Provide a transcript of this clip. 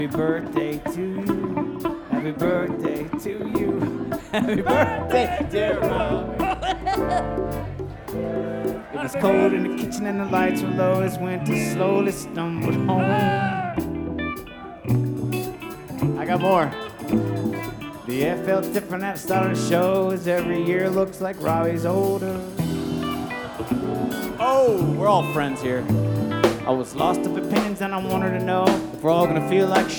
Happy birthday to you. Happy birthday to you. Happy birthday, dear Robbie. It was cold in the kitchen and the lights were low as Winter slowly stumbled home. I got more. The air felt different at the start of the show as every year looks like Robbie's older. Oh, we're all friends here. I was lost of opinions and I wanted to know if we're all gonna feel like